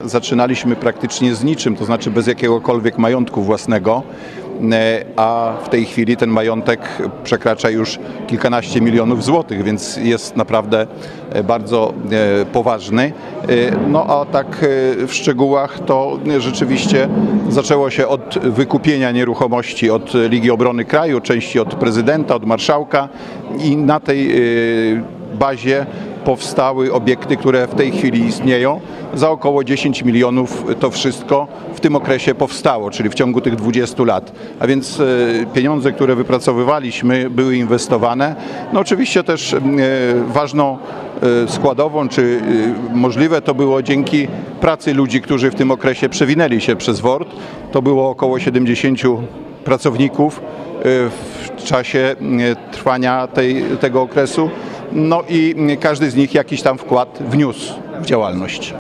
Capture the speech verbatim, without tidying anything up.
zaczynaliśmy praktycznie z niczym, to znaczy bez jakiegokolwiek majątku własnego, a w tej chwili ten majątek przekracza już kilkanaście milionów złotych, więc jest naprawdę bardzo poważny. No a tak w szczegółach to rzeczywiście zaczęło się od wykupienia nieruchomości od Ligi Obrony Kraju, części od prezydenta, od marszałka i na tej bazie powstały obiekty, które w tej chwili istnieją. Za około dziesięć milionów to wszystko w tym okresie powstało, czyli w ciągu tych dwudziestu lat. A więc pieniądze, które wypracowywaliśmy, były inwestowane. No oczywiście też ważną składową, czy możliwe to było dzięki pracy ludzi, którzy w tym okresie przewinęli się przez W O R D. To było około siedemdziesięciu pracowników w czasie trwania tej, tego okresu. No i każdy z nich jakiś tam wkład wniósł w działalność.